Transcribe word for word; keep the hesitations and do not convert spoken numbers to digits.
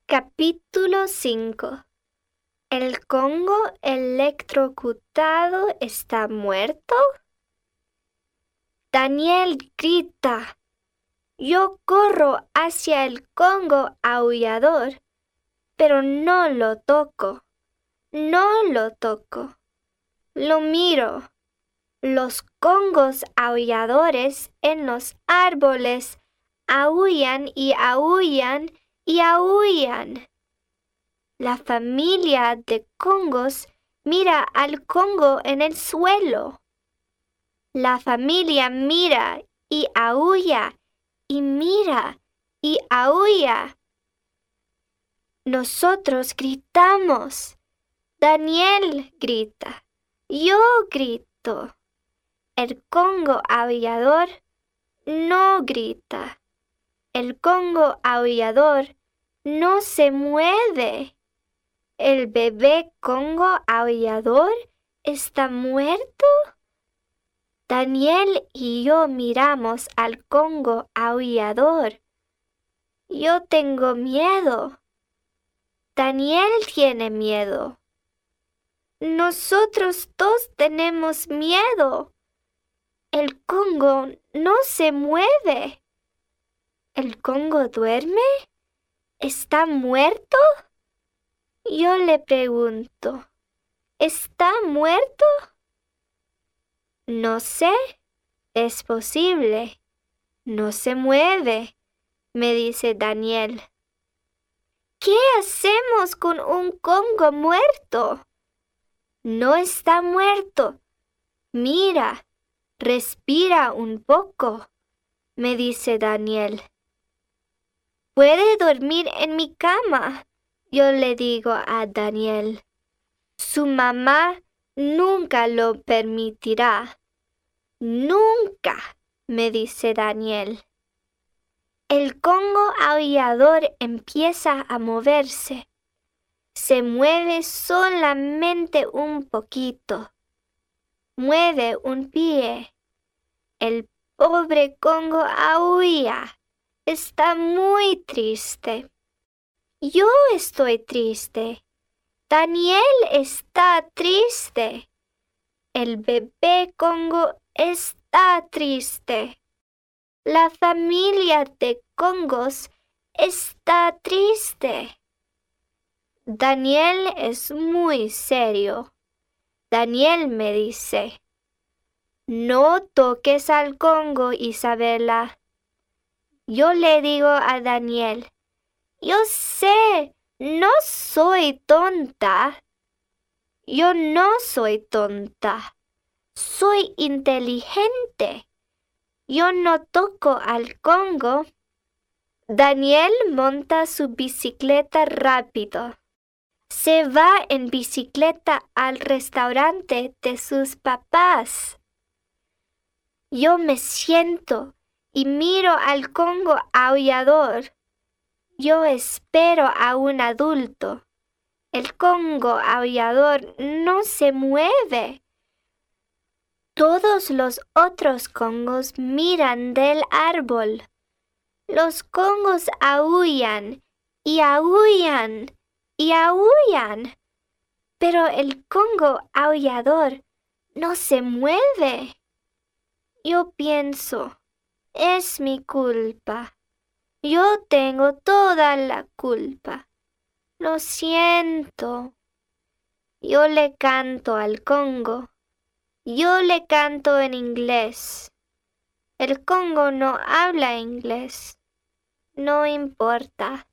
Capítulo cinco. ¿El Congo electrocutado está muerto? Daniel grita. Yo corro hacia el Congo aullador, pero no lo toco. No lo toco. Lo miro. Los congos aulladores en los árboles aúllan y aúllan y aúllan. La familia de congos mira al congo en el suelo. La familia mira y aúlla y mira y aúlla. Nosotros gritamos. Daniel grita. Yo grito. El congo aullador no grita. El congo aullador no se mueve. ¿El bebé congo aullador está muerto? Daniel y yo miramos al congo aullador. Yo tengo miedo. Daniel tiene miedo. Nosotros dos tenemos miedo. El congo no se mueve. ¿El congo duerme? ¿Está muerto? Yo le pregunto, ¿está muerto? No sé, es posible. No se mueve, me dice Daniel. ¿Qué hacemos con un congo muerto? No está muerto. Mira, respira un poco, me dice Daniel. Puede dormir en mi cama, yo le digo a Daniel. Su mamá nunca lo permitirá. Nunca, me dice Daniel. El congo aullador empieza a moverse. Se mueve solamente un poquito. Mueve un pie. El pobre congo aúlla. Está muy triste. Yo estoy triste. Daniel está triste. El bebé congo está triste. La familia de congos está triste. Daniel es muy serio. Daniel me dice, no toques al congo, Isabela. Yo le digo a Daniel, yo sé, no soy tonta. Yo no soy tonta. Soy inteligente. Yo no toco al congo. Daniel monta su bicicleta rápido. Se va en bicicleta al restaurante de sus papás. Yo me siento y miro al congo aullador. Yo espero a un adulto. El congo aullador no se mueve. Todos los otros congos miran del árbol. Los congos aúllan y aúllan y aúllan. Pero el congo aullador no se mueve. Yo pienso, es mi culpa. Yo tengo toda la culpa. Lo siento. Yo le canto al congo. Yo le canto en inglés. El congo no habla inglés. No importa.